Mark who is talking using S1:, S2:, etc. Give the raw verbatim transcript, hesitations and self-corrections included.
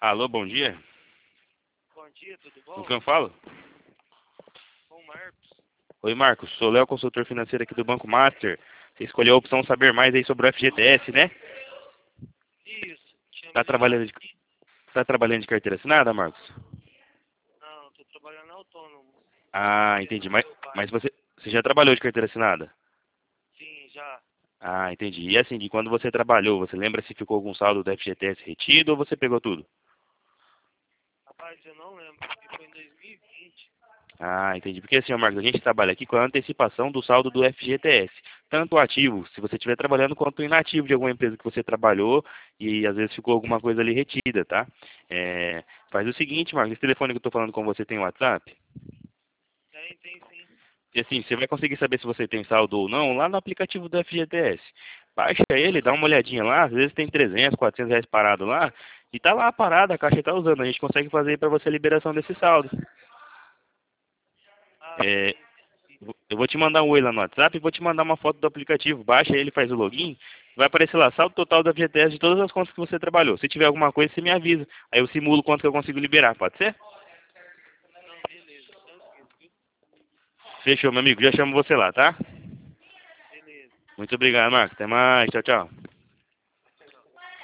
S1: Alô, bom dia.
S2: Bom dia, tudo
S1: Com
S2: bom?
S1: quem eu falo?
S2: Com o Marcos.
S1: Oi, Marcos. Sou o Léo, consultor financeiro aqui do Banco Master. Você escolheu a opção saber mais aí sobre o F G T S, né?
S2: Isso, tinha
S1: Tá
S2: me ligado
S1: trabalhando de,
S2: aqui.
S1: tá trabalhando de carteira assinada, Marcos?
S2: Não, tô trabalhando autônomo.
S1: Ah, entendi.
S2: Ajudando
S1: Mas,
S2: meu pai.
S1: mas você, você já trabalhou de carteira assinada?
S2: Sim, já.
S1: Ah, entendi. E assim, de quando você trabalhou, você lembra se ficou algum saldo do F G T S retido ou você pegou tudo?
S2: Rapaz, eu não lembro, porque foi em dois mil e vinte.
S1: Ah, entendi. Porque assim, ó, Marcos, a gente trabalha aqui com a antecipação do saldo do F G T S. Tanto o ativo, se você estiver trabalhando, quanto o inativo de alguma empresa que você trabalhou e às vezes ficou alguma coisa ali retida, tá? É, faz o seguinte, Marcos, esse telefone que eu tô falando com você tem WhatsApp?
S2: Tem, tem sim.
S1: E assim, você vai conseguir saber se você tem saldo ou não lá no aplicativo do F G T S. Baixa ele, dá uma olhadinha lá, às vezes tem trezentos, quatrocentos reais parado lá, e tá lá a parada, a caixa tá usando. A gente consegue fazer para você a liberação desse saldo.
S2: Ah,
S1: É,
S2: sim, entendi.
S1: eu vou te mandar um oi lá no WhatsApp e vou te mandar uma foto do aplicativo. Baixa ele, faz o login, vai aparecer lá, saldo total da F G T S de todas as contas que você trabalhou. Se tiver alguma coisa, você me avisa. Aí eu simulo quanto que eu consigo liberar, pode ser?
S2: Não, beleza, tranquilo, viu?
S1: Fechou, meu amigo. Já chamo você lá, tá?
S2: Beleza.
S1: Muito obrigado, Marcos. Até mais. Tchau, tchau.